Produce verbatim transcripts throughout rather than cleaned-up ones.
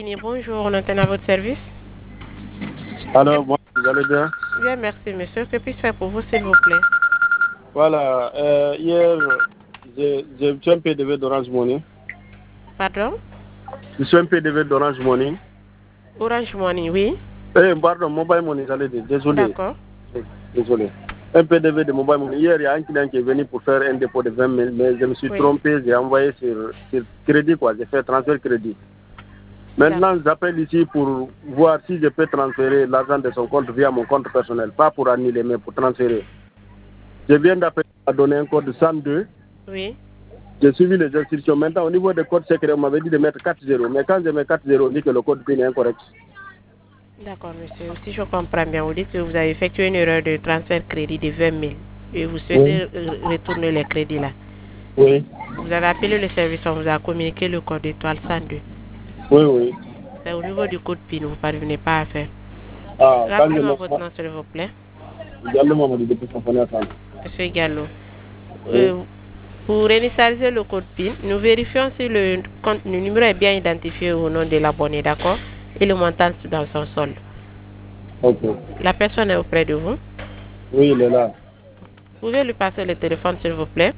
Bonjour, on est à votre service. Alors, bon, vous allez bien? Bien, merci, monsieur. Que puis-je faire pour vous, s'il vous plaît? Voilà, euh, hier, j'ai j'ai suis un P D V d'Orange Money. Pardon? Je suis un P D V d'Orange Money. Orange Money, oui. Eh, pardon, Mobile Money, j'allais dire, désolé. D'accord. Désolé. Un P D V de Mobile Money. Hier, il y a un client qui est venu pour faire un dépôt de vingt mille, mais je me suis Oui. trompé, j'ai envoyé sur, sur crédit, quoi. J'ai fait transfert crédit. Maintenant, j'appelle ici pour voir si je peux transférer l'argent de son compte via mon compte personnel, pas pour annuler, mais pour transférer. Je viens d'appeler à donner un code cent deux. Oui. J'ai suivi les instructions. Maintenant, au niveau des codes secrets, on m'avait dit de mettre quatre zéro. Mais quand je mets quatre zéro, on dit que le code PIN est incorrect. D'accord, monsieur. Si je comprends bien, vous dites que vous avez effectué une erreur de transfert crédit de vingt mille et vous souhaitez Oui. retourner les crédits là. Oui. Vous avez appelé le service, on vous a communiqué le code étoile cent deux. Oui, oui. C'est au niveau du code PIN, vous ne parvenez pas à faire. Ah, quand je Rappelez-moi mets votre nom, s'il vous plaît. Diallo Mamadou depuis Symphony Assane. Monsieur Gallo. Oui. Euh, pour réinitialiser le code PIN, nous vérifions si le, compte, le numéro est bien identifié au nom de l'abonné, d'accord? Et le montant dans son solde. Ok. La personne est auprès de vous. Oui, il est là. Vous pouvez lui passer le téléphone, s'il vous plaît.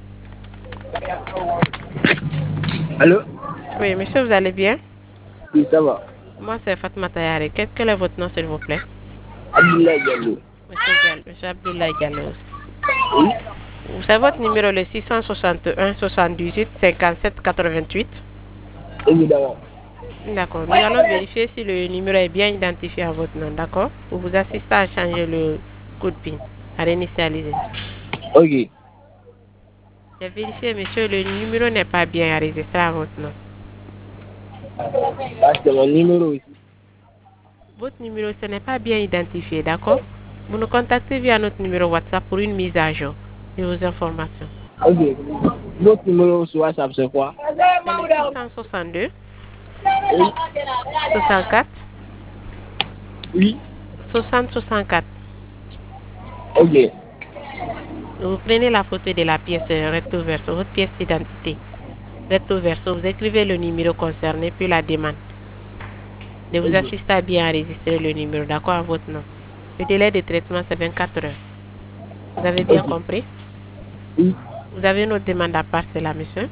Allô? Oui, monsieur, vous allez bien? Oui, ça va. Moi, c'est Fatma Tayari. Quel, quel est votre nom, s'il vous plaît? Abdoulaye Diallo. Monsieur Gallo. Monsieur Abdoulaye Gallo. Oui. Vous savez votre numéro, le six cent soixante et un soixante-dix-huit cinquante-sept quatre-vingt-huit? Évidemment. D'accord. Nous allons vérifier si le numéro est bien identifié à votre nom, d'accord? Pour vous assister à changer le code PIN, à réinitialiser. Ok. J'ai vérifié, monsieur, le numéro n'est pas bien enregistré à votre nom. Ah, c'est mon numéro aussi. Votre numéro, ce n'est pas bien identifié, d'accord? Vous nous contactez via notre numéro WhatsApp pour une mise à jour de vos informations. Ok. Notre numéro sur WhatsApp, c'est quoi? C'est le six cent soixante-deux Oui. soixante-quatre Oui. soixante soixante-quatre. Ok. Vous prenez la photo de la pièce recto verso, votre pièce d'identité. Recto verso, vous écrivez le numéro concerné puis la demande. De vous Ok. assister à bien enregistrer le numéro, d'accord, à votre nom. Le délai de traitement, c'est vingt-quatre heures. Vous avez bien Ok. compris? Oui. Vous avez une autre demande à part, c'est là, monsieur?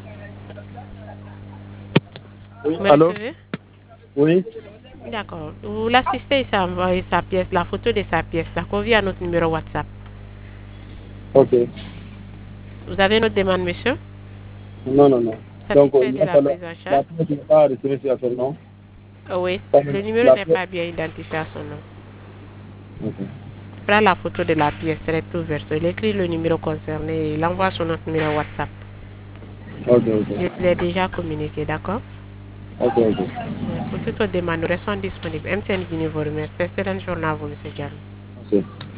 Oui. Vous me Allô? recevez? Oui. D'accord. Vous l'assistez et ça envoie sa pièce, la photo de sa pièce, d'accord, via notre numéro WhatsApp. Ok. Vous avez une autre demande, monsieur? Non, non, non. Donc, Satisfait il de va la falloir, prise en charge? la pièce n'est pas retirée sur son nom. Ah oui, Pas le numéro La n'est pièce. pas bien identifié à son nom. Ok. Prends la photo de la pièce recto verso, il écrit le numéro concerné et il envoie sur notre numéro WhatsApp. Ok, ok. Je l'ai déjà communiqué, d'accord? Ok, ok. Pour toute autre demande, nous restons disponibles. M T N Guinée vous remercie. Excellente journée à vous, monsieur Diallo. Ok.